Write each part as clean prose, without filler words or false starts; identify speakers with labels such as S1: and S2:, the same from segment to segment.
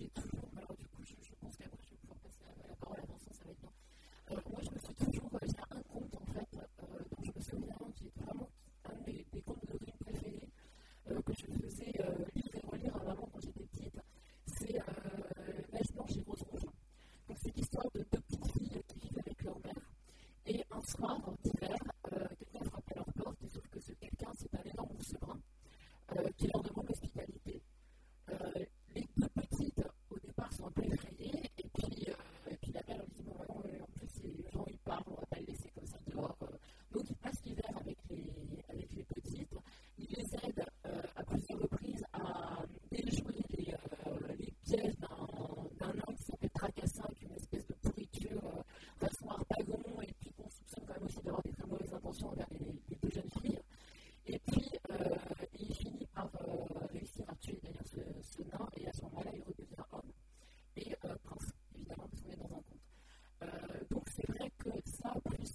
S1: j'ai toujours, alors du coup, je pense qu'après je vais pouvoir passer la parole à Vincent, ça va être bien. Moi, je me suis toujours, j'ai un compte en fait, dont je me souviens, qui est vraiment un des comptes de Lorine préférés, que je faisais lire et relire à maman quand j'étais petite. C'est Neige blanche et rose rouge. Donc, c'est l'histoire de deux petites filles qui vivent avec leur mère. Et un soir d'hiver, quelqu'un frappe à leur porte, et sauf que ce quelqu'un, c'est un énorme ours brun qui leur demande l'hospitalité. Les deux petites, au départ, sont un peu effrayées, et puis la mère leur dit: bon, maman, en plus, les gens ils parlent, on va pas les laisser comme ça dehors. Donc, ils passent l'hiver avec les petites. Ils les aident à plusieurs reprises à déjouer les pièges d'un homme qui s'appelle Tracassin, qui est une espèce de pourriture façon harpagon, et puis qu'on soupçonne quand même aussi d'avoir des très mauvaises intentions envers les deux jeunes filles. Et puis, il finit par réussir à tuer d'ailleurs ce nain, et à ce moment-là, il redevient homme et prince, évidemment, parce qu'on est dans un conte. Donc, c'est vrai que ça, plus,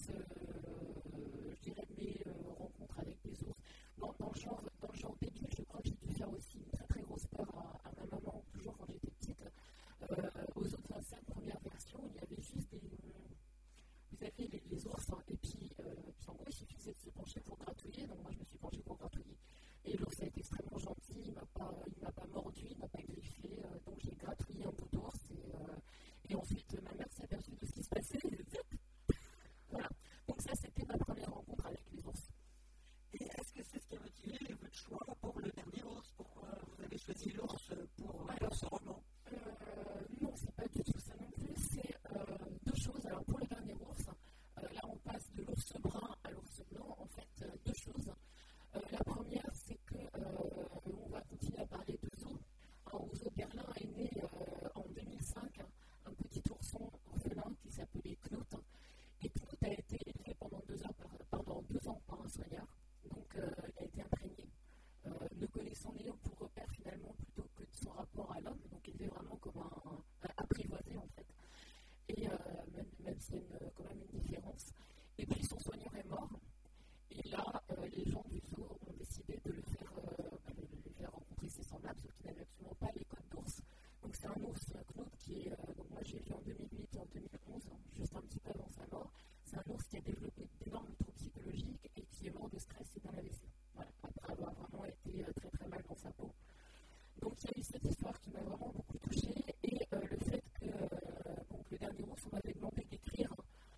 S1: je dirais, mes rencontres avec des ours, dans le genre début, je crois que j'ai dû faire aussi une très très grosse peur à ma maman, toujours quand j'étais petite. Aux autres, enfin, cette première version, il y avait juste vous avez les ours, hein, et puis en gros, il suffisait de se pencher pour gratouiller. Donc moi, je me suis penchée pour gratouiller. Et l'ours a été extrêmement gentil, il m'a pas mordu, il m'a pas griffé. Donc j'ai gratouillé un bout d'ours. Et ensuite, ma mère s'est aperçue de ce qui se passait. Et voilà. Donc ça, c'était ma première rencontre avec les ours.
S2: Et est-ce que c'est ce qui a motivé votre choix pour le dernier ours? Pourquoi vous avez choisi l'ours pour ce roman?
S1: Non, c'est pas du tout ça non plus. C'est deux choses. Alors pour le dernier ours, là on passe de l'ours brun à l'ours blanc. En fait, deux choses. La première, c'est que on va continuer à parler de zoo. Alors, Zoo Berlin est né en 2005, un petit ourson orphelin qui s'appelait Knut. Et Knut a été élevé pendant 2 ans par un soigneur. Donc il a été imprégné, ne connaissant Léo pour repère finalement plutôt que de son rapport à l'homme. Donc élevé vraiment comme un apprivoisé en fait. Et même s'il y a quand même une différence. Et puis son soigneur est mort. Et là, les gens du zoo ont décidé de lui faire rencontrer ses semblables, sauf qu'il n'avait absolument pas les codes d'ours. Donc c'est un ours, Knut, qui est, donc moi j'ai vu en 2008 et en 2011, juste un petit peu avant sa mort. C'est un ours qui a développé d'énormes troubles psychologiques et qui est mort de stress et d'un AVC. Voilà, après avoir vraiment été très très mal dans sa peau. Donc il y a eu cette histoire qui m'a vraiment beaucoup touchée, et le fait que le dernier ours, on m'avait demandé d'écrire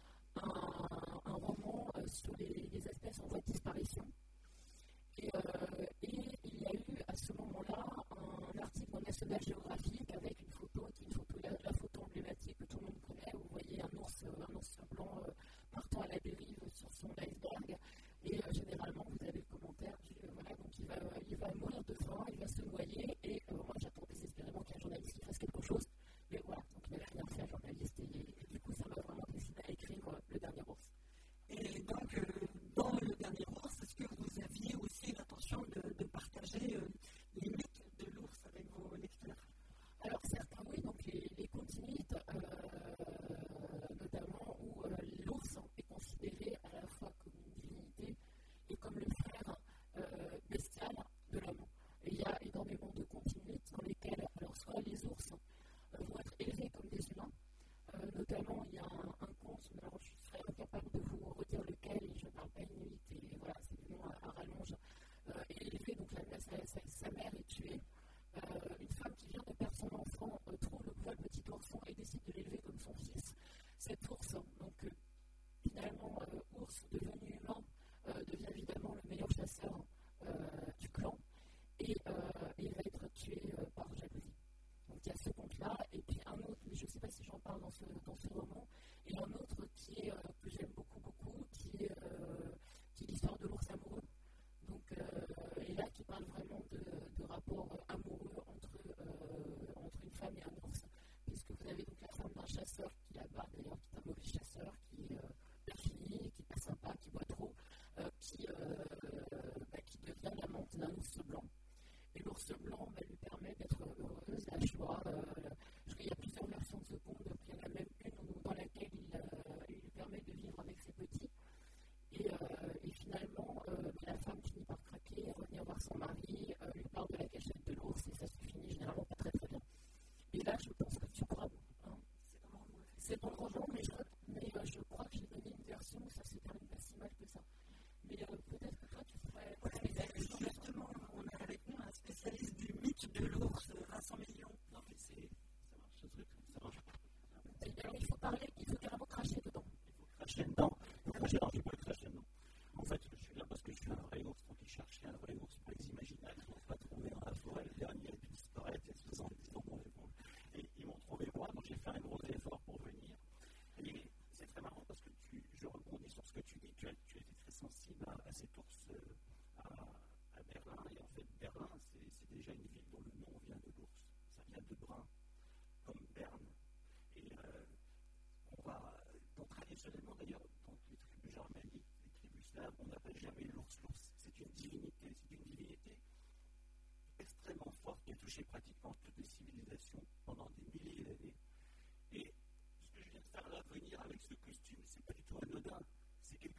S1: un roman sur les espèces en voie de disparition. Et il y a eu à ce moment-là un article dans National Geographic avec une photo, la photo emblématique que tout le monde connaît. Vous voyez un ours blanc partant à la dérive sur son iceberg. Et généralement, vous avez le commentaire voilà, donc il va mourir de faim, il va se noyer. Et moi, j'attends désespérément qu'un journaliste qui fasse quelque chose. Mais voilà, donc il n'avait rien fait, un journaliste. Et du coup, ça m'a vraiment décidé à écrire le dernier ours.
S2: Et donc, dans le dernier ours, est-ce que vous aviez aussi l'intention de partager les mythes de l'ours avec vos lecteurs?
S1: Alors, c'est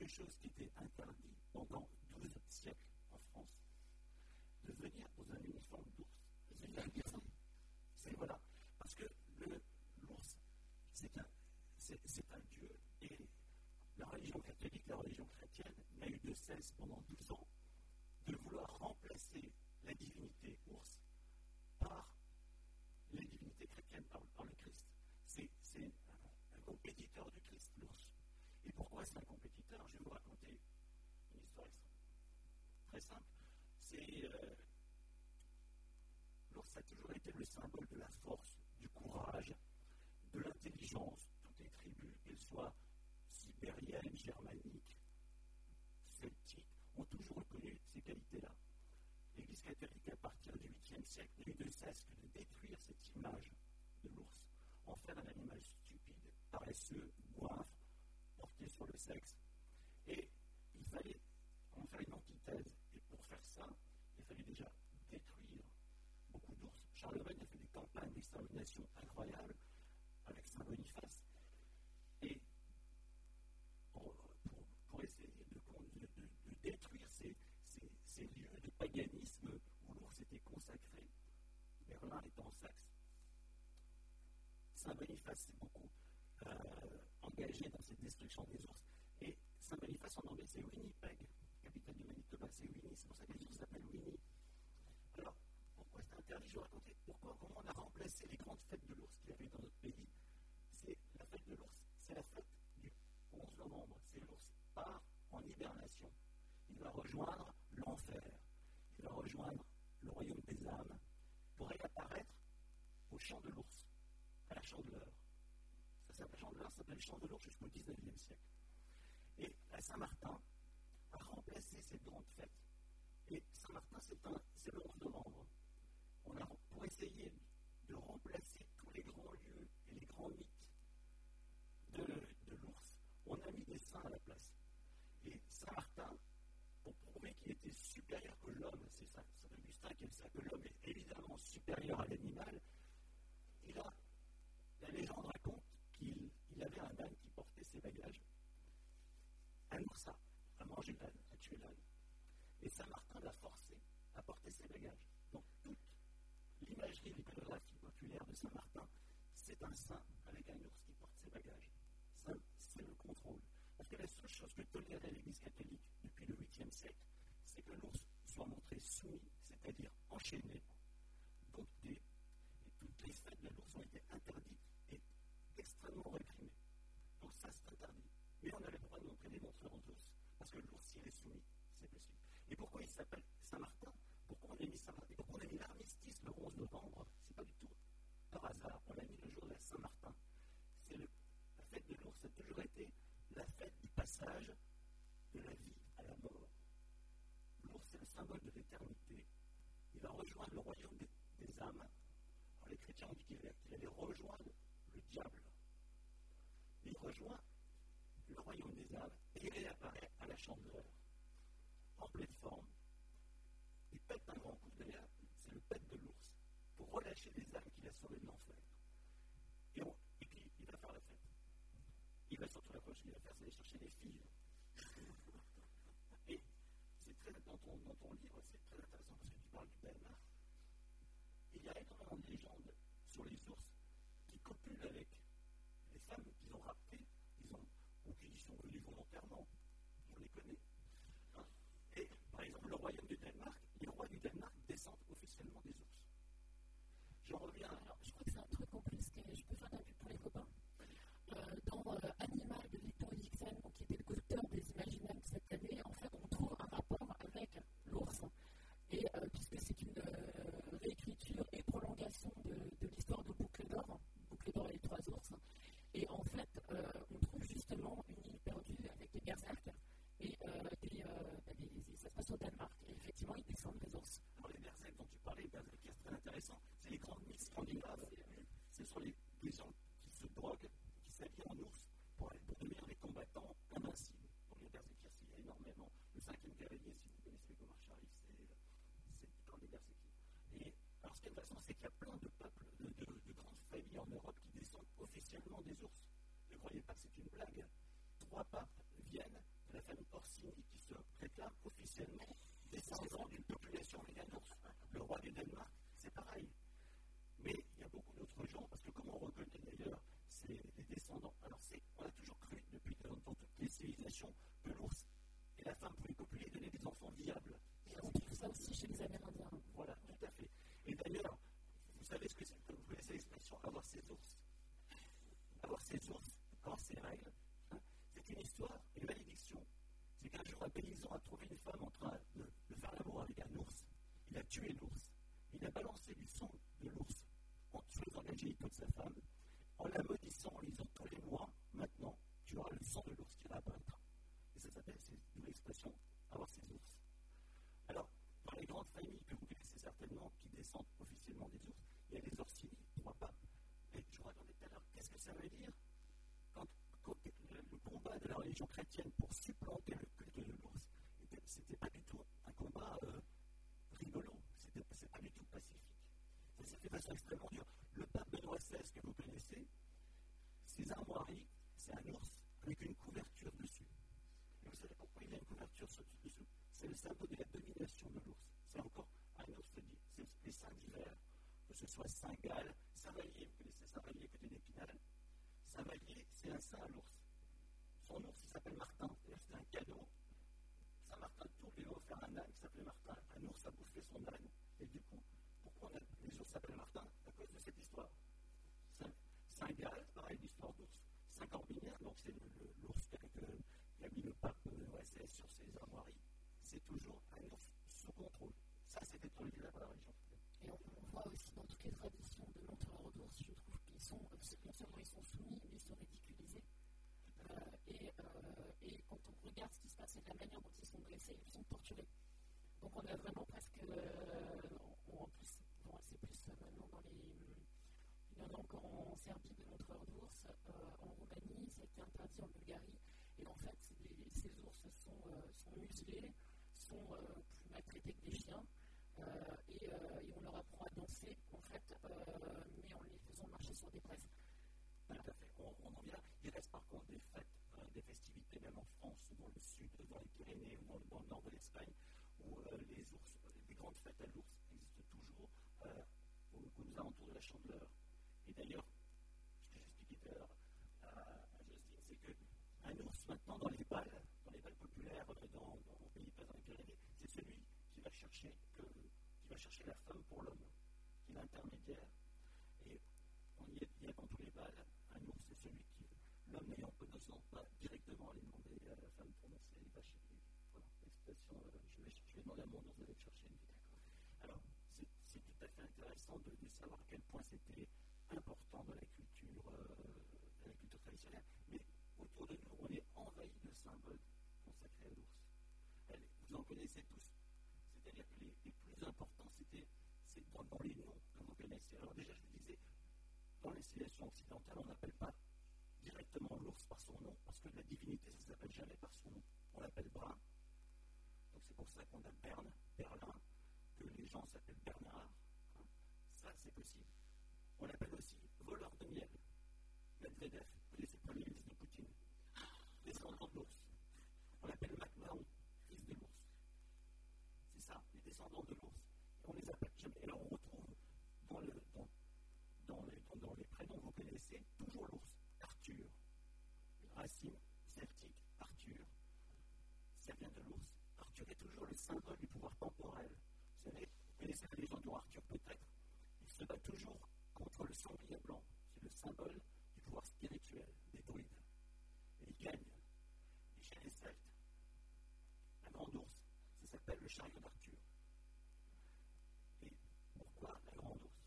S3: chose qui était interdit pendant 12 siècles en France, de venir dans un uniforme d'ours. C'est voilà. Parce que l'ours, c'est un dieu, et la religion catholique, la religion chrétienne, n'a eu de cesse pendant 12 ans de vouloir remplacer la divinité ours par la divinité chrétienne, par le Christ. C'est un compétiteur du Christ, l'ours. Et pourquoi c'est un compétiteur? Je vais vous raconter une histoire très simple. L'ours a toujours été le symbole de la force, du courage, de l'intelligence. Toutes les tribus, qu'elles soient sibériennes, germaniques, celtiques, ont toujours reconnu ces qualités-là. L'Église catholique, à partir du 8e siècle, n'a eu de cesse que de détruire cette image de l'ours, en faire un animal stupide, paresseux, goinfre, porté sur le sexe. Et il fallait en faire une antithèse. Et pour faire ça, il fallait déjà détruire beaucoup d'ours. Charlemagne a fait des campagnes d'extermination incroyables avec Saint Boniface. Et pour essayer de détruire ces lieux de paganisme où l'ours était consacré, Berlin étant en Saxe, Saint Boniface s'est beaucoup engagé dans cette destruction des ours. Et Saint Boniface en anglais c'est Winnipeg, capitale du Manitoba, c'est Winnie, c'est pour ça que les ours s'appellent Winnie. Alors, pourquoi c'est interdit? Je vais raconter comment on a remplacé les grandes fêtes de l'ours qu'il y avait dans notre pays. C'est la fête de l'ours, c'est la fête du 11 novembre. C'est l'ours part en hibernation. Il va rejoindre l'enfer. Il va rejoindre le royaume des âmes pour réapparaître au champ de l'ours, à la chandeleur. La chandeleur s'appelle le champ de l'ours jusqu'au 19e siècle. Et la Saint-Martin a remplacé cette grande fête. Et Saint-Martin, c'est le 11 novembre. Pour essayer de remplacer tous les grands lieux et les grands mythes de l'ours, on a mis des saints à la place. Et Saint-Martin, pour prouver qu'il était supérieur que l'homme, c'est Saint Augustin qui aime ça, que l'homme est évidemment supérieur à l'animal, la légende raconte qu'il avait un âne qui portait ses bagages. Un ours a mangé l'âne, a tué l'âne. Et Saint-Martin l'a forcé à porter ses bagages. Donc toute l'imagerie, l'iconographie populaire de Saint-Martin, c'est un saint avec un ours qui porte ses bagages. Ça, c'est le contrôle. Parce que la seule chose que tolérait l'Église catholique depuis le 8e siècle, c'est que l'ours soit montré soumis, c'est-à-dire enchaîné, dompté, et toutes les fêtes de l'ours ont été interdites et extrêmement réprimées. Donc ça, c'est interdit. Mais on a le droit de montrer des montreurs d'ours, parce que l'ours, s'il est soumis, c'est possible. Et pourquoi il s'appelle Saint-Martin? Pourquoi on a mis Saint-Martin? Pourquoi on a mis l'armistice le 11 novembre? C'est pas du tout par hasard. On l'a mis le jour de la Saint-Martin. La fête de l'ours a toujours été la fête du passage de la vie à la mort. L'ours, c'est le symbole de l'éternité. Il va rejoindre le royaume des âmes. Alors, les chrétiens ont dit qu'il allait rejoindre le diable. Il rejoint le royaume des âmes et il réapparaît à la chandeleur, en pleine forme. Il pète un grand coup d'ailleurs, c'est le pète de l'ours, pour relâcher les âmes qu'il a sauvées de l'enfer. Et puis, il va faire la fête. Il va surtout la prochaine, il va faire, c'est aller chercher les filles. Et c'est très, dans ton livre, c'est très intéressant parce que tu parles du Danemark. Il y a énormément de légendes sur les ours qui copulent avec les femmes qu'ils ont raptées, ou qui y sont venues volontairement. On les connaît. Hein? Et par exemple, le royaume du Danemark, les rois du Danemark descendent officiellement des ours. J'en reviens.
S1: Alors, je crois que c'est un truc en plus que je peux faire d'un but pour les copains. Dans Animal de Victor Eriksen, qui était le co-auteur des Imaginales cette année, en fait, on trouve un rapport avec l'ours. Et puisque c'est une réécriture et prolongation de l'histoire de Boucle d'Or et les trois ours. Et en fait, on trouve justement une île perdue avec des berserks et ça se passe au Danemark. Et effectivement, ils descendent des ours.
S3: Alors, les berserks dont tu parlais, les berserks, c'est très intéressant. C'est les grandes mythes scandinaves. Ce sont les gens qui se droguent, qui s'habillent en ours pour devenir des combattants invincibles. Donc, les berserkirs, il y a énormément. Le 5e cavalier, si vous connaissez comment ça arrive, c'est dans les berserkirs. Et alors, ce qui est intéressant, c'est qu'il y a plein de peuples, de grandes familles en Europe qui descendent officiellement des ours. Ne croyez pas que c'est une blague. 3 papes viennent de la famille Orsini qui se réclame officiellement descendant d'une population véganours. Le roi du Danemark, c'est pareil. Mais il y a beaucoup d'autres gens, parce que comment on reconnaît d'ailleurs les descendants? Alors, on a toujours cru, depuis dans toutes les civilisations, que l'ours et la femme pouvaient copuler et donner des enfants viables.
S1: Et on trouve ça aussi chez les Amérindiens.
S3: Voilà, tout à fait. Et d'ailleurs, vous savez ce que c'est, vous connaissez l'expression avoir ses ours. Avoir ses ours, avoir ses règles, c'est une histoire, une malédiction. C'est qu'un jour, un paysan a trouvé une femme en train de faire l'amour avec un ours. Il a tué l'ours. Il a balancé du sang de l'ours sur les organes génitaux de sa femme, en la maudissant, en lui disant tous les mois, maintenant, tu auras le sang de l'ours qui va apparaître. Et ça s'appelle, c'est d'où l'expression avoir ses ours. Alors, dans les grandes familles que vous connaissez certainement, qui descendent officiellement des ours, il y a les Orsini, 3 papes. Et je vous racontais tout à l'heure, qu'est-ce que ça veut dire quand le combat de la religion chrétienne pour supplanter le culte de l'ours, c'était pas du tout un combat rigolo, c'est pas du tout pacifique. Ça s'est fait de façon extrêmement dure. Le pape Benoît XVI, que vous connaissez, ses armoiries, c'est un ours avec une couverture dessus. Et vous savez pourquoi il y a une couverture dessous? C'est le symbole de la domination de l'ours. C'est encore un ours dit. C'est les saints d'hiver, que ce soit Saint-Gall, Saint-Vallier, vous connaissez Saint-Vallier côté d'Épinal. Saint-Vallier, c'est un saint à l'ours. Son ours, il s'appelle Martin. D'ailleurs, c'est un cadeau. Saint-Martin de Tours lui a offert un âne qui s'appelait Martin. Un ours a bouffé son âne. Et du coup, pourquoi les ours s'appellent Martin? À cause de cette histoire. Saint-Gall, pareil, l'histoire d'ours. Saint-Corbinian, donc c'est l'ours qui a mis le pape Benoît XVI sur ses armoiries. C'est toujours un ours sous contrôle. Ça, c'était toléré par la religion.
S1: Et on voit aussi dans toutes les traditions de montreurs d'ours, je trouve qu'ils sont, non seulement ils sont soumis, mais ils sont ridiculisés. Et quand on regarde ce qui se passe et la manière dont ils sont dressés, ils sont torturés. Donc on a vraiment presque, en plus, bon, c'est plus maintenant dans les... Il y en a encore en Serbie de montreurs d'ours, en Roumanie, ça a été interdit en Bulgarie. Et en fait, ces ours sont muselés, sont plus maltraités que des chiens. Et on leur apprend à danser, en fait, mais en les faisant marcher sur des braises.
S3: Tout à fait. On en vient. Il reste par contre des fêtes, des festivités, même en France, ou dans le sud, dans les Pyrénées, ou dans le nord de l'Espagne, où les ours, des grandes fêtes à l'ours existent toujours aux alentours de la Chandeleur. Et d'ailleurs, ce que j'expliquais tout à l'heure à Justine, c'est qu'un ours maintenant dans les balles populaires, au Pays Basque, dans les Pyrénées, c'est celui qui va chercher la femme pour l'homme, qui est l'intermédiaire. Et il y a dans tous les balles, un ours, c'est celui qui, l'homme n'ayant pas n'osant pas directement aller demander à la femme pour danser, il va chercher, voilà, l'expression, je vais demander à mon ours d'aller te chercher une vie. Alors, c'est tout à fait intéressant de savoir à quel point c'était important dans la culture traditionnelle, mais autour de nous, on est envahi de symboles consacrés à l'ours. Vous en connaissez tous. C'est-à-dire que les plus importants, c'est dans les noms que vous connaissez. Alors déjà, je vous disais, dans les civilisations occidentales, on n'appelle pas directement l'ours par son nom, parce que la divinité, ça ne s'appelle jamais par son nom. On l'appelle Brun. Donc c'est pour ça qu'on a Berne, Berlin, que les gens s'appellent Bernard. Ça, c'est possible. On l'appelle aussi voleur de miel. Medvedev, vous connaissez le premier ministre de Poutine, descendant de l'ours. On l'appelle MacMahon, fils de l'ours. C'est ça, les descendants de l'ours. Et on les appelle jamais. Et là, on retrouve dans les prénoms que vous connaissez, toujours l'ours. Arthur, racine celtique, Arthur. Ça vient de l'ours. Arthur est toujours le symbole du pouvoir temporel. Vous savez, vous connaissez la légende de Arthur peut-être. Il se bat toujours contre le sanglier blanc. C'est le symbole du pouvoir spirituel des druides. Et il gagne. Et chez les Celtes, la grande ours, ça s'appelle le chariot d'Arthur. Et pourquoi la grande ours?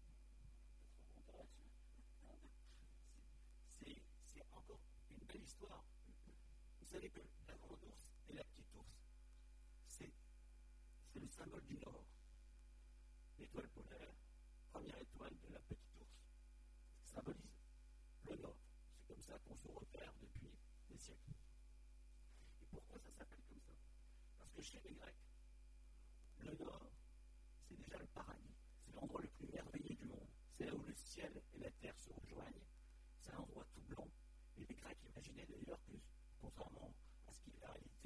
S3: C'est encore une belle histoire. Vous savez que la grande ours et la petite ours, c'est le symbole du Nord. L'étoile polaire, première étoile de la petite ours, symbolise le Nord. C'est comme ça qu'on se repère depuis des siècles. Et pourquoi ça s'appelle comme ça? Parce que chez les Grecs, le Nord, c'est déjà le paradis. C'est l'endroit le plus merveilleux du monde. C'est là où le ciel et la terre se rejoignent. C'est un endroit tout blanc. Et les Grecs imaginaient d'ailleurs que, contrairement à ce qui est la réalité,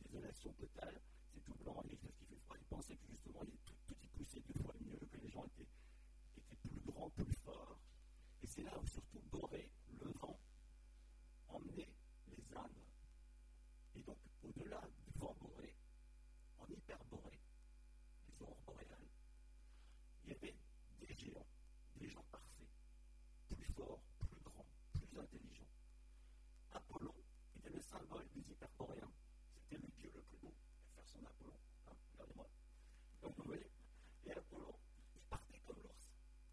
S3: isolation totale, c'est tout blanc, et parce qu'il fait froid, il pensait que justement tout y poussait 2 fois mieux, que les gens étaient plus grands, plus forts. Et c'est là où surtout Borée, le vent, emmenait les âmes. Et donc, au-delà du vent Borée, en hyperborée, les aurores boréales, il y avait des géants, des gens parfaits, plus forts, plus grands, plus intelligents. Apollon était le symbole des hyperboréens. C'était le dieu le plus beau. Faire son Apollon. Hein, regardez-moi. Donc vous voyez. Et Apollon, il partait comme l'ours.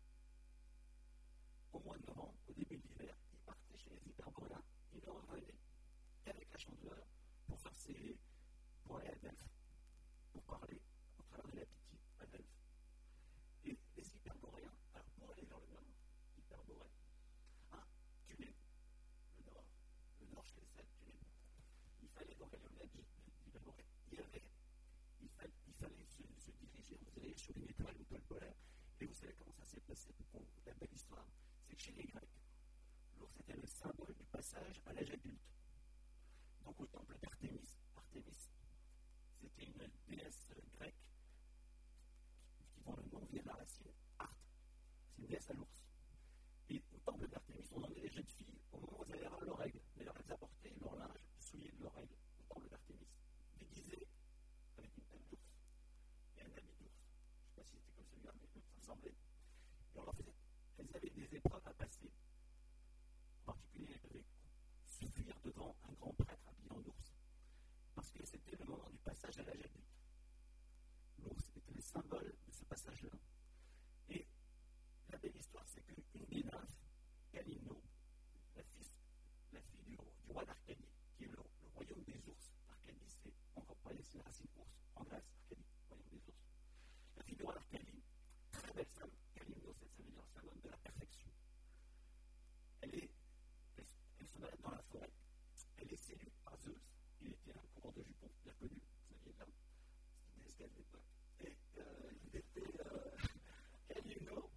S3: Au mois de novembre, au début de l'hiver, il partait chez les hyperboréens. Il ne revenait qu'avec la chandeleur pour aller à Delphes, pour parler au travers de la pitié à Delphes. Et les hyperboréens, alors pour aller vers le nord, hyperborée, Tunnel, le nord chez les Celtes, Tunnel. Il fallait donc aller au-delà d'hyperborée. Il fallait se diriger, vous allez sur une étoile polaire, et vous savez comment ça s'est passé pour la belle histoire. C'est que chez les Grecs, l'ours était le symbole du passage à l'âge adulte. Donc au temple d'Artémis, c'était une déesse grecque qui dont le nom vient de la racine Art. C'est une déesse à l'ours. Et au temple d'Artémis, on emmenait les jeunes filles au moment où elles allaient avoir leur règle. D'ailleurs, elles apportaient leur linge souillé de leur règle au temple d'Artémis, déguisé avec une tête d'ours et un habit d'ours. Je ne sais pas si c'était comme celui-là, mais ça ressemblait. Et on leur faisait, elles avaient des épreuves à passer. En particulier, elles devaient se fuir devant un grand prêtre habillé en ours. Parce que c'était le moment du passage à l'âge adulte. L'ours était le symbole de ce passage-là. Et la belle histoire, c'est qu'une des nymphes, Calymno, la fille du roi d'Arcadie, qui est le royaume des ours. Arcadie, c'est encore pas c'est la racine ours. En Grèce, Arcadie, royaume des ours. La fille du roi d'Arcadie, très belle femme, Calymno, ça veut dire symbole de la perfection. Elle se balade dans la forêt, elle est séduite par Zeus. Il était un coureur de jupons, bien connu, vous saviez là, c'était une escale d'époque. Et il était Calymno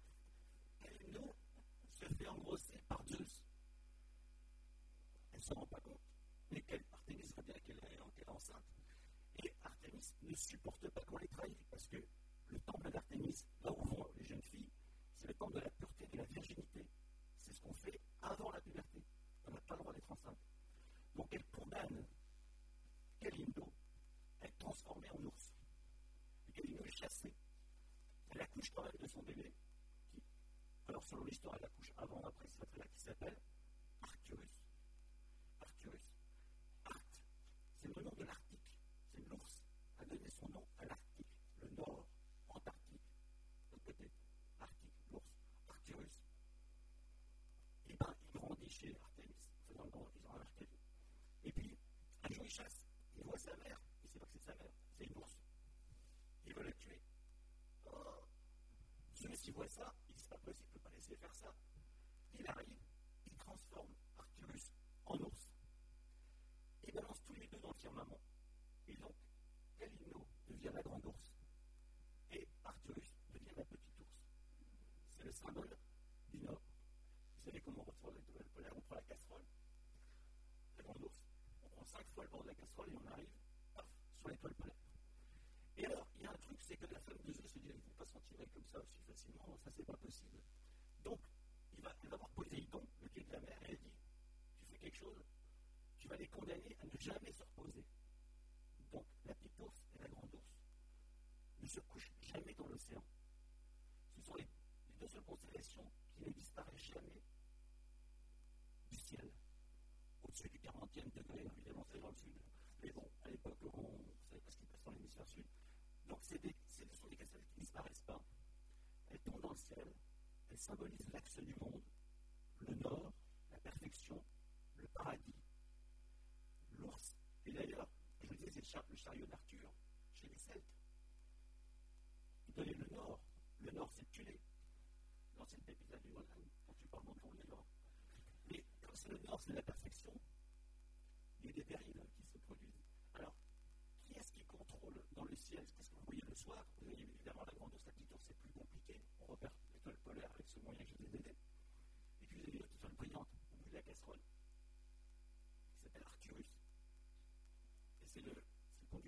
S3: se fait engrosser par Zeus. Elle ne se rend pas compte, mais Artémis voit bien qu'elle est enceinte. Et Artémis ne supporte pas qu'on les trahisse, parce que le temple d'Artémis, là où vont les jeunes filles, c'est le temple de la pureté, de la virginité. C'est ce qu'on fait avant la puberté. On n'a pas le droit d'être enceinte. Donc elle condamne Calymno à être transformée en ours. Et Calymno est chassée. Elle accouche quand même de son bébé. Alors selon l'histoire, elle accouche avant ou après, c'est là qui s'appelle Arcturus. Arcturus. Arct, c'est le nom de l'Arctique. C'est l'ours a donné son nom à l'Arctique, le nord, Antarctique, de l'autre côté, Arctique, l'ours, Arcturus. Et bien, il grandit chez Artémis, faisant le grand en Arcadie. Et puis, un jour, il chasse, il voit sa mère, il ne sait pas que c'est sa mère, c'est une ours. Il veut la tuer. Zeus, il voit ça, il dit c'est pas possible, il ne peut pas laisser faire ça. Il arrive, il transforme Arcturus en ours. Il balance tous les deux dans le firmament. Et donc, Calymno devient la grande ours. Et Arcturus devient la petite ours. C'est le symbole du Nord. Vous savez comment on retrouve l'étoile polaire? On prend la casserole, la grande ours, on prend 5 fois le bord de la casserole et on arrive, paf, sur l'étoile polaire. Et alors, il y a un truc, c'est que la femme de Zeus se dit, il ne faut pas s'en tirer comme ça aussi facilement, ça c'est pas possible. Donc, elle va voir Poséidon, le dieu de la mer, et elle dit, tu fais quelque chose, tu vas les condamner à ne jamais se reposer. Donc, la petite ours et la grande ours ne se couchent jamais dans l'océan. Ce sont les deux seules constellations qui ne disparaissent jamais du ciel. Au-dessus du 40e degré, évidemment, c'est dans le sud. Mais bon, à l'époque, on ne savait pas ce qui passe dans l'hémisphère sud. Donc, ce sont des constellations qui ne disparaissent pas. Elles tombent dans le ciel, elles symbolisent l'axe du monde, le nord, la perfection, le paradis, l'ours. Et d'ailleurs, je vous disais, c'est le chariot d'Arthur chez les Celtes. Il donnait le nord. Le nord, c'est Tulé. Dans cet épisode du Groenland, quand tu parles dans ton livre. Mais comme c'est le nord, c'est la perfection, il y a des dérives qui se produisent. Alors, qui est-ce qui contrôle dans le ciel? Qu'est-ce que vous voyez le soir? Vous voyez évidemment la grande ours, la petite ours, c'est plus compliqué. On repère l'étoile polaire avec ce moyen que je vous ai donné. Et puis vous avez l'autre étoile brillante au bout de la casserole, qui s'appelle Arcturus. Et c'est le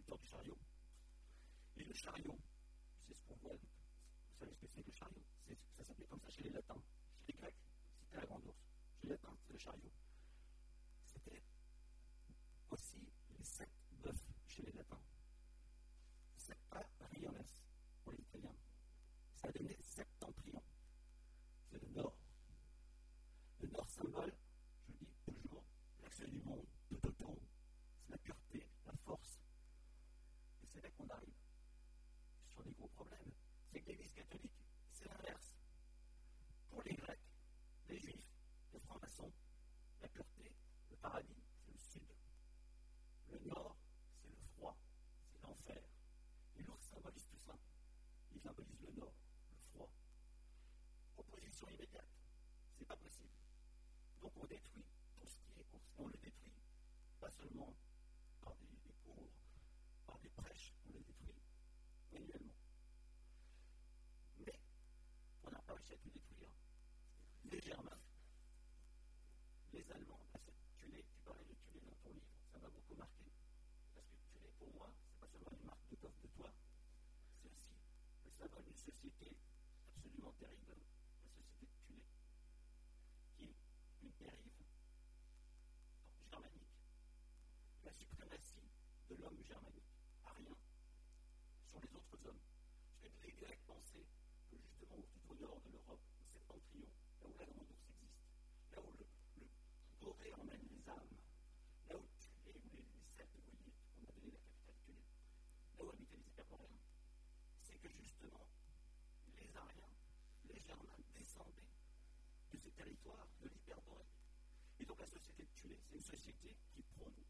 S3: le chariot, c'est ce qu'on voit. Vous savez ce que c'est que le chariot? Ça s'appelait comme ça chez les Latins. Chez les Grecs, c'était la grande ours. Chez les Latins, c'est le chariot. C'était aussi les 7 bœufs chez les Latins. Septa riones pour les Italiens. Ça a donné septentrion. C'est le nord. Le nord symbole, je dis toujours, l'axe du monde, tout autour. C'est la pureté, la force. Et c'est là qu'on arrive sur des gros problèmes. C'est que l'Église catholique, c'est l'inverse. Pour les Grecs, les Juifs, les francs-maçons, la pureté, le paradis, c'est le sud. Le nord, c'est le froid, c'est l'enfer. Et l'ours symbolise tout ça. Il symbolise le nord, le froid. Opposition immédiate, c'est pas possible. Donc on détruit tout ce qui est ours. On le détruit pas seulement par des cours, par des prêches, on le détruit manuellement. Mais on n'a pas réussi à tout détruire. Les Germains, les Allemands, tu parlais de Tulé dans ton livre, ça m'a beaucoup marqué. Parce que Tulé, pour moi, c'est pas seulement une marque de toi, c'est aussi le symbole d'une société absolument terrible, la société de Tulé, qui est une dérive germanique, la suprématie de l'homme germanique, arien, sur les autres hommes. Parce que les Grecs pensaient que justement tout au nord de l'Europe, au septentrion, là où la grande ours existe, là où le Gorée emmène les âmes, là où Tulé, où les Celtes, vous voyez, on a donné la capitale Tulé, là où habitaient les Hyperboréens, c'est que justement les Ariens, les Germains descendaient de ces territoires de l'Hyperborée. Et donc la société de Tulé, c'est une société qui prônait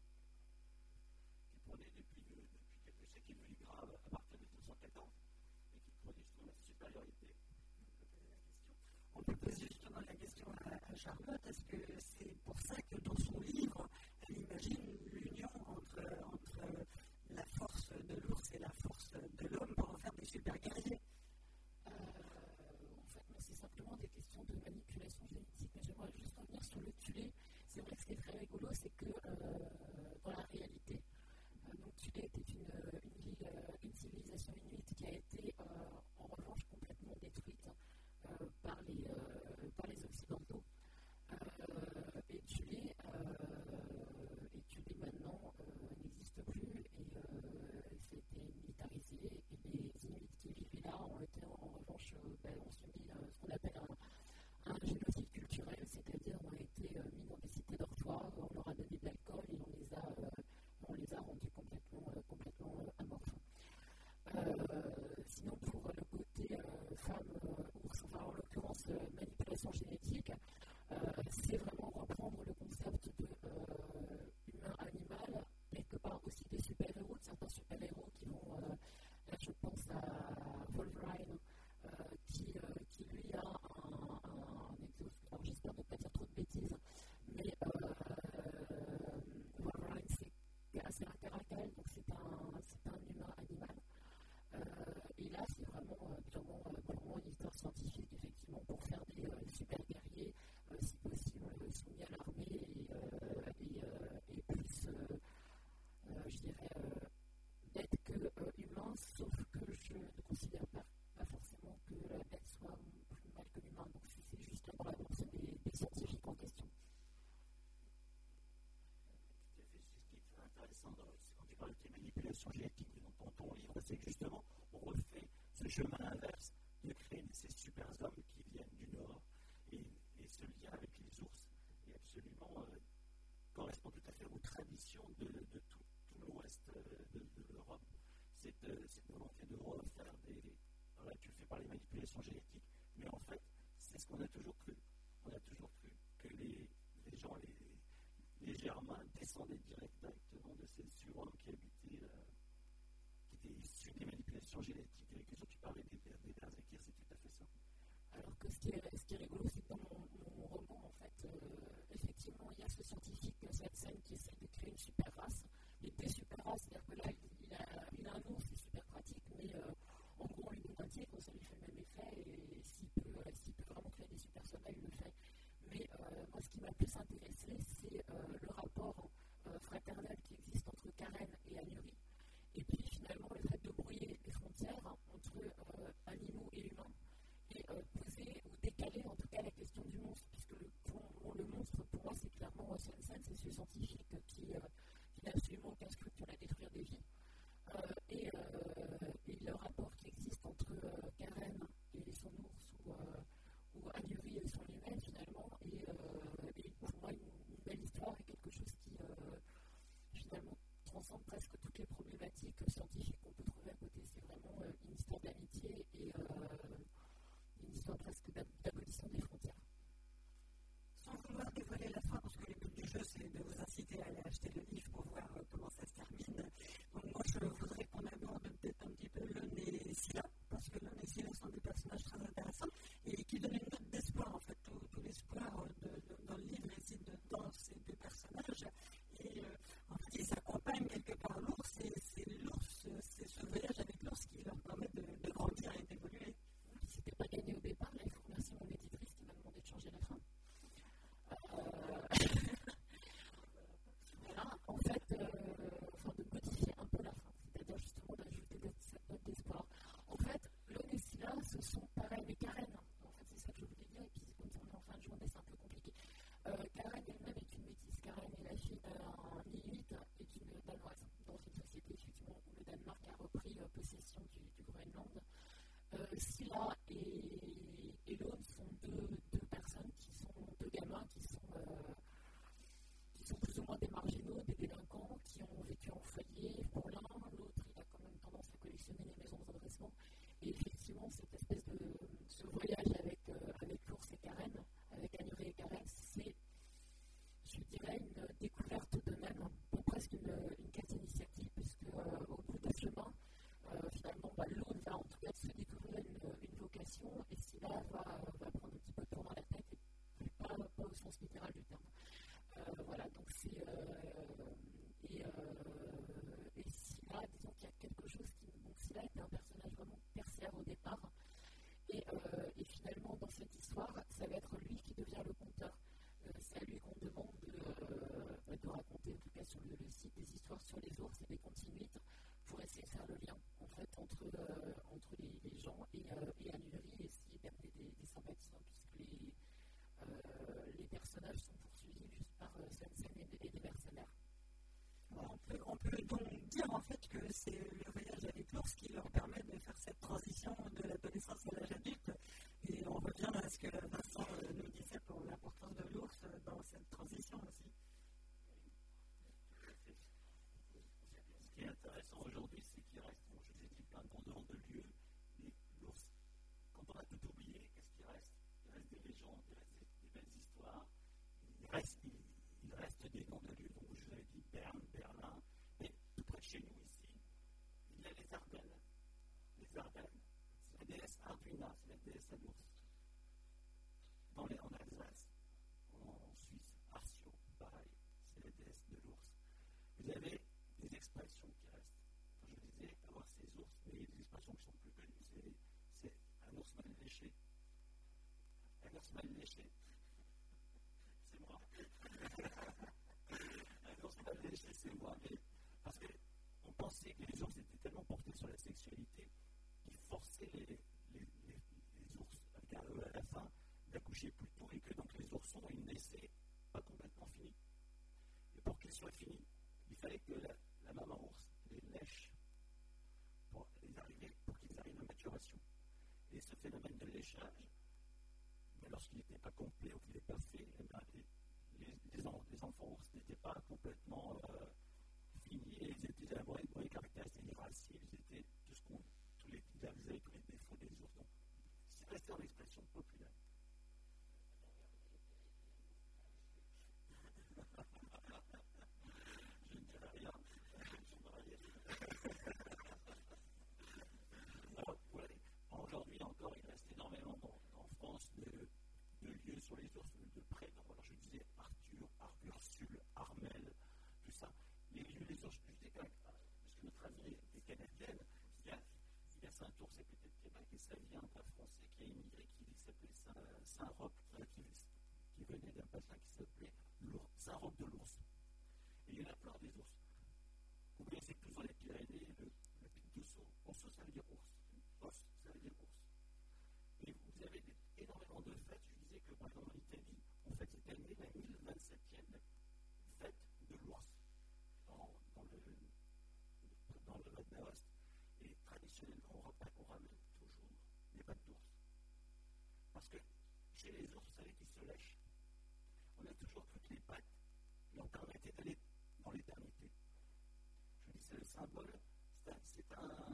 S3: depuis quelques siècles, qui est devenue grave à partir de 1914, et qui prônait justement la supériorité.
S2: On peut poser justement la question à Charlotte, est-ce que c'est pour ça que dans son livre, elle imagine l'union entre la force de l'ours et la force de l'homme pour en faire des super guerriers?
S1: En fait, c'est simplement des questions de manipulation génétique. Mais j'aimerais juste revenir sur le Tulé. C'est vrai que ce qui est très rigolo, c'est que dans la réalité, donc Tulé était une civilisation inuite qui a été en revanche complètement détruite par les Occidentaux. Et Tulé maintenant n'existe plus et c'était militarisé. Et les Inuits qui vivaient là ont été en revanche ont subi ce qu'on appelle un génocide culturel, c'est-à-dire ont été mis dans des cités dortoirs, on leur a donné de l'alcool et on les a rendus complètement amorphes. Sinon, pour le côté femme-ours, enfin en l'occurrence manipulation génétique, c'est vraiment reprendre le concept de humain-animal, quelque part aussi des super-héros, de certains super-héros qui vont, là je pense à Wolverine, qui lui a un exosquelette, alors j'espère ne pas dire trop de bêtises, mais Wolverine c'est un caracal, donc c'est un humain-animal. Et là, c'est vraiment purement une histoire scientifique, effectivement, pour faire des super guerriers, si possible, soumis à l'armée et plus, je dirais, bête que humain, sauf que je ne considère pas forcément que la bête soit plus mal que l'humain. Donc, c'est juste pour la pensée des scientifiques en question.
S3: Ce qui est très intéressant, c'est quand tu parles de manipulation génétique dans ton livre, c'est que justement, on refait ce chemin inverse de créer ces super hommes qui viennent du Nord. Et ce lien avec les ours est absolument correspond tout à fait aux traditions de tout l'ouest de l'Europe. Cette volonté de refaire voilà, tu le fais par les manipulations génétiques, mais en fait, c'est ce qu'on a toujours cru. On a toujours cru que les gens, les Germains descendaient directement de ces surhommes qui habitaient, qui étaient issus des manipulations génétiques. Et que tu parlais des Berserkir, c'est tout à fait ça.
S1: Alors que ce qui est rigolo, c'est que dans mon roman, en fait, effectivement, il y a ce scientifique, cette scène qui essaie de créer une super race, mais des super races, c'est-à-dire que là, il a un nom, c'est super pratique, mais en gros, on lui donne un tigre, ça lui fait le même effet, et
S2: c'est le voyage avec l'ours qui leur permet de faire cette transition de l'adolescence à l'âge adulte. Et on revient à ce que Vincent nous disait pour l'importance de l'ours dans cette transition aussi.
S3: Ce qui est intéressant aujourd'hui, c'est qu'il reste, je vous ai dit, plein d'endroits de lieux. L'ours, quand on a tout oublié, qu'est-ce qu'il reste? Il reste des légendes, il reste des belles histoires, il reste des noms de lieux. Donc, je vous avais dit Berne, Berlin, mais tout près de chez nous ici, il y a les Ardennes. Les Ardennes, c'est la déesse Arduina, c'est la déesse à l'ours. En Alsace, en Suisse, Arcio, pareil, c'est la déesse de l'ours. Vous avez des expressions qui restent. Quand je disais avoir ces ours, mais il y a des expressions qui sont plus connues. C'est un ours mal léché. Un ours mal léché. C'est moi. Un ours mal léché, c'est moi. Mais parce qu'on pensait que les ours étaient tellement portés sur la sexualité qu'ils forçaient les ours à la fin d'accoucher plus tôt et que donc les oursons ils naissaient pas complètement finis. Et pour qu'ils soient finis, il fallait que la maman ours les lèche pour qu'ils arrivent à maturation. Et ce phénomène de léchage, lorsqu'il n'était pas complet ou qu'il n'était pas fait, les enfants ours n'étaient pas complètement finis et ils étaient à des caractéristiques irascibles, ils étaient vous avez tous les défauts des ours. Donc, c'est resté en expression populaire. Je ne dirai rien. Alors, voilà. Aujourd'hui encore, il reste énormément en France de lieux sur les ours, de prénoms. Alors, je disais Arthur, Ursule, Armel, tout ça. Les lieux des ours, je disais quand même, parce que notre amie est canadienne, il y a Saint-Ours à côté de Québec, et ça vient d'un Français qui a immigré, qui s'appelait Saint-Roch, qui venait d'un bassin qui s'appelait Saint-Roch de l'Ours. Et il y en a plein des ours. Vous connaissez tous dans les Pyrénées le pic d'Osso. Osso, ça veut dire ours. Os, ça veut dire ours. Et vous avez énormément de fêtes. Je disais que par exemple en Italie, on fête cette année la 1027e fête de l'ours dans le Val d'Aoste. Et traditionnellement, on ramène toujours des pattes d'ours. Parce que chez les ours, vous savez qu'ils se lèchent. On a toujours cru que les pattes leur permettaient d'aller dans l'éternité. Je dis, c'est le symbole. C'est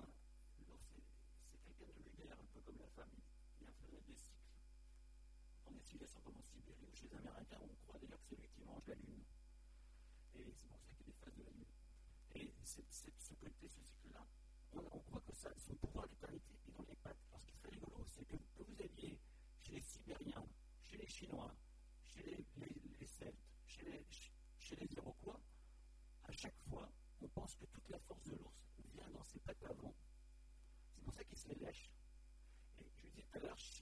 S3: quelqu'un de lunaire, un peu comme la femme. Il y a un phénomène des cycles. En civilisation comme en Sibérie ou chez les Américains, on croit d'ailleurs que c'est lui qui mange la lune. Et c'est pour ça qu'il y a des phases de la lune. Et ce côté, ce cycle-là, on croit que son pouvoir d'éternité est dans les pattes. Alors ce qui est très rigolo, c'est que vous alliez chez les Sibériens, chez les Chinois, chez les Celtes, chez les Iroquois, à chaque fois, on pense que toute la force de l'ours vient dans ses pattes avant. C'est pour ça qu'il se les lèche. Et je vous disais tout à l'heure, chez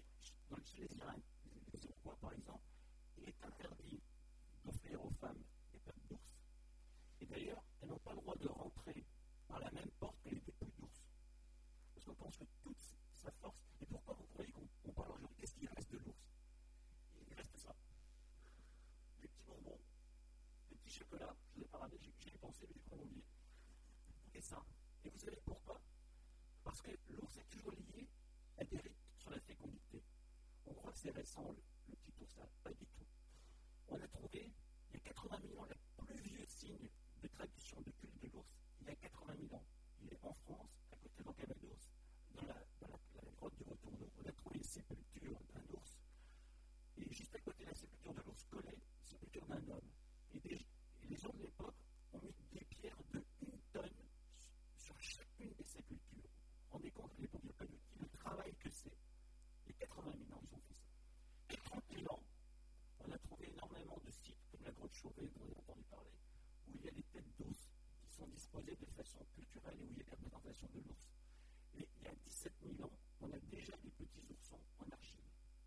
S3: les Iroquois, par exemple, il est interdit d'offrir aux femmes des pattes d'ours. Et d'ailleurs, elles n'ont pas le droit de rentrer par la même porte que les dépouilles d'ours. Parce qu'on pense que toute sa force. Et pourquoi vous croyez qu'on parle aujourd'hui? Qu'est-ce qu'il reste de l'ours? Il reste ça. Des petits bonbons, des petits chocolats. Je vous ai pas ramené, j'y ai pensé, mais j'ai pas oublié. Et ça. Et vous savez pourquoi? Parce que l'ours est toujours lié à des rites sur la fécondité. On croit que c'est récent, le petit ours là. Pas du tout. On a trouvé, il y a 80 000 ans, le plus vieux signe de tradition de culte de l'ours, il y a 80 000 ans. Il est en France, à côté de Calvados, dans la grotte du Retourneau. On a trouvé une sépulture d'un ours. Et juste à côté de la sépulture de l'ours collait une sépulture d'un homme. Et les gens de l'époque ont mis des pierres de 1 tonne sur chacune des sépultures. Vous vous rendez compte, à l'époque, il n'y a pas d'outils, le travail que c'est. Il y a 80 000 ans, ils ont fait ça. Et 30 000 ans, on a trouvé énormément de sites, comme la grotte Chauvet, dont on a entendu parler, où il y a des têtes d'ours qui sont disposées de façon culturelle et où il y a la représentation de l'ours. Et il y a 17 000 ans, on a déjà des petits oursons en argile.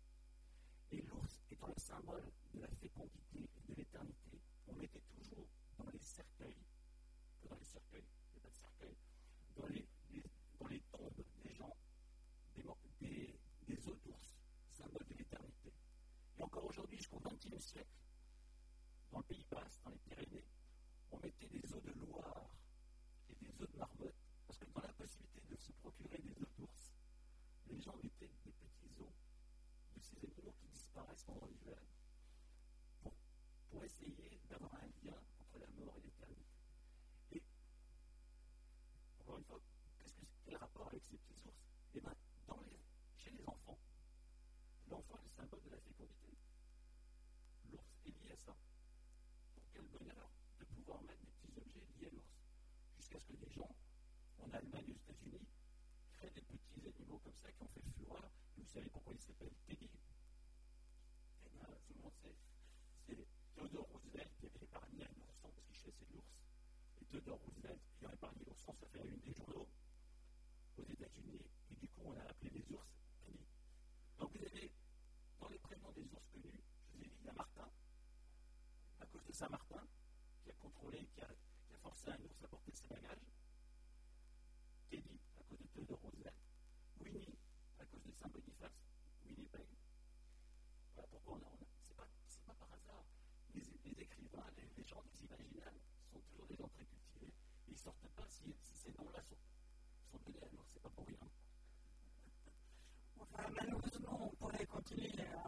S3: Et l'ours étant le symbole de la fécondité et de l'éternité, on mettait toujours dans les cercueils, il n'y a pas de cercueil, dans les tombes des gens, des os d'ours, symbole de l'éternité. Et encore aujourd'hui, jusqu'au XXe siècle, dans le Pays Basque, dans les Pyrénées, on mettait des os de Loire et des os de marmotte possibilité de se procurer des œufs d'ours, les gens mettaient des petits os de ces animaux qui disparaissent pendant l'hiver pour essayer d'avoir un lien entre la mort et l'éternité. Et, encore une fois, quel rapport avec ces petits ours? Eh bien, chez les enfants, l'enfant est le symbole de la fécondité. L'ours est lié à ça. Donc, quel bonheur de pouvoir mettre des petits objets liés à l'ours. Jusqu'à ce que des gens, en Allemagne et aux États-Unis, créent des petits animaux comme ça qui ont fait fureur. Et vous savez pourquoi ils s'appellent Teddy? Eh bien, tout le monde sait. C'est Theodore Roosevelt qui avait épargné un ourson parce qu'il chassait de l'ours. Et Theodore Roosevelt, ayant épargné l'ourson, ça fait la une des journaux aux États-Unis. Et du coup, on a appelé les ours Teddy. Donc, vous avez, dans les prénoms des ours connus, je vous ai dit, il y a Martin, à cause de Saint-Martin, qui a contrôlé, qui a forcé un ours à porter ses bagages. Teddy, à cause de Theodore Roosevelt. Winnie, à cause de Saint-Boniface. Winnipeg. Voilà pourquoi c'est pas par hasard. Les écrivains, les gens des imaginables sont toujours des gens très cultivés. Et ils ne sortent pas si ces noms-là sont donnés à l'ours, c'est pas pour rien.
S2: Enfin, malheureusement, on pourrait continuer